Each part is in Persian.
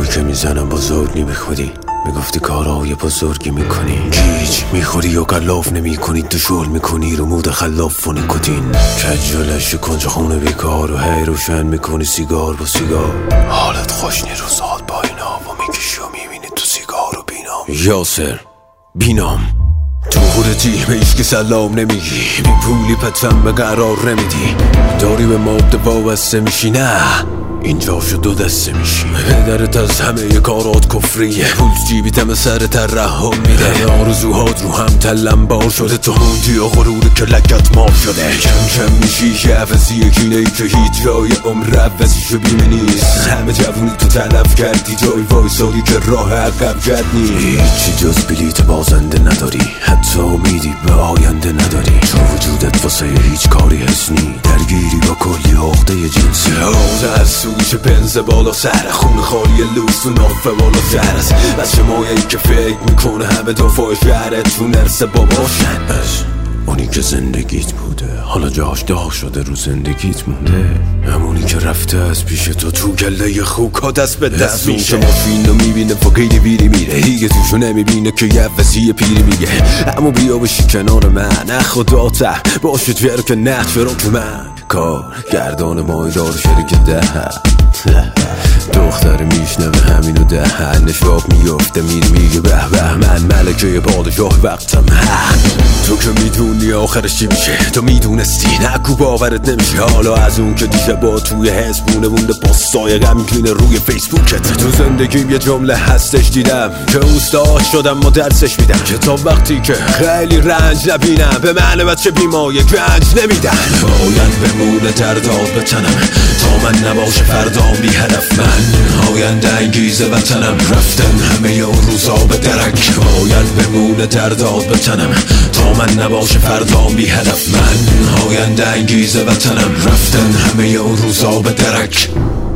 که میزنم بزرگ نمیخوری، میگفتی کارهای بزرگی میکنی، گیج میخوری و قلاف نمیکنی، تو شل میکنی رو مود خلاف و نیکوتین، کجالش کنج خونه بیکار و هی روشن میکنی سیگار با سیگار، حالت خوش نی روزات با اینا و میکشی و میبینی تو سیگار و بینام. یاسر بینام تو خودتی به ایش که سلام نمیگی، بی پولی پتم به قرار نمیدی، داری به مبده وابسته میشی، نه اینجا شو دو دسته میشی، پدرت از همه ی کارات کفریه، پول جیبیتم سر ترحم میده، آرزوهات رو هم تلم بار شده، تو موندی و غرور که لکت مار شده، کم کم میشی که عوضی کینهی که هیچ جای عمر عوضیشو بیمه نیست، همه جوونی تو تلف کردی، جای وایسادی که راه عقب جد نیست، هیچی جز بلیت بازنده نداری، حتی امیدی به آینده نداری، تو وجودت واسه هیچ کاری حس نی، درگیری با کلی عقده جنسی، حوزه از سویش پنز بالا سر، خون خالی لوس و نافه بالا سر است، بچه مایهی که فکر میکنه همه دفاع شهرت تو نرسه باباشن، اونی که زندگیت بوده حالا جاش داغ شده رو زندگیت مونده، همونی که رفته از پیش تو گله خوکا دست به دست میشه، ماشین رو میبینه فقیری بیری میره، دیگه توشو نمیبینه که یه وزی پیری میگه، اما بیا بشی کنار من، نه خدا ته باشه تویر که نه چرا که من کار گردان مایدار شده که دختر میشنوه همینو دهنش آب میفته میگه به به من ملکه پادشاه وقتم، تو که میدونی آخرش چی میشه، تو میدونستی نکو باورت نمیشه، حالا از اون که دیگه با توی حسبونه مونده پستای غمگین روی فیسبوکت، تو زندگیم یه جمله هستش دیدم که استاد شدم و درسش میدم، که تا وقتی که خیلی رنج نبینم به من بچه بیمایه گنج نمیدن، باید بمونه درداد به تنم تا من نباشه فردام بی هدف، من آینده انگیز وطنم، رفتن همه اون روزا به درک، باید بمونه درداد به تنم تا من نباشه فردام بی هدف، من آینده انگیز وطنم، رفتن همه اون روزا به درک،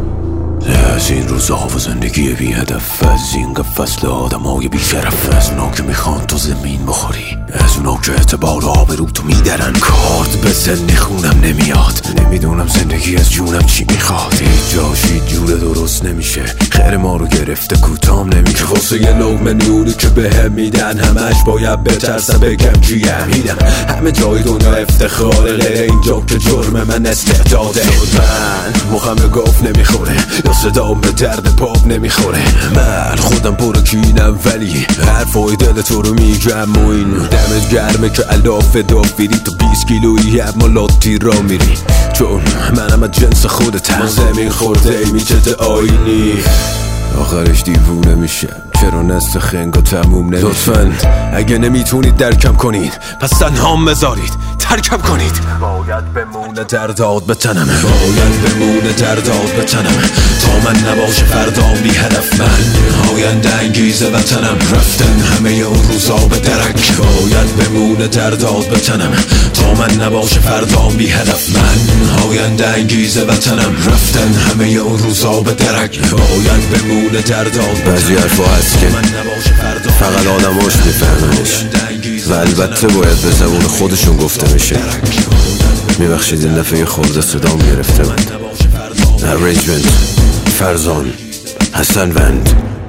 از این روزا و زندگی بی هدف، از این فصل آدم های بی شرف، از اونا که میخوان تو زمین بخوری، از اونا که اعتبار آبرو تو میدرن، کارت به سن خونم نمیاد، نمیدونم زندگی از جونم چی میخواد، هیچ جاش هیچ جور درست نمیشه، خیر ما رو گرفته کوتام نمیشه، واسه یه لقمه نوری که بهم میدن همش باید بترسم بگم چیم میدم، همه جای دنیا افتخاره، غیر اینجا که جرم من استعداده، من مخم به گاف نمیخوره، صدام به درد پاپ نمیخوره، من خودم پر کینم ولی حرفای دل تو رو میگم و این دمت گرمه که علاف دافیری تو 20 کیلویی اما لاتی را میری، چون منم از جنس خودتم، زمین خورده میچت آینی، آخرش دیوونه میشم چرا نست خنگا تموم نمیشه، لطفاً اگه نمیتونید درکم کنید پس تنهام بذارید ترکم کنید، باید بمونه درداد به تنم، باید بمونه درداد به تنم تا من نباشه فردام بی هدف، من آینده انگیز وطنم، رفتن همه اون روزا به درک، باید بمونه درداد به تنم تا من نباشه فردام بی هدف، من آینده انگیز وطنم، رفتن همه اون روزا به درک، باید بمونه درداد به بعضی حرفا هست که فقط آدماش میفهمنش و البته باید به زبون خودشون گفته میشه، میبخشید این دفعه خورده صدام گرفته من. Arrangement فرزان حسن وند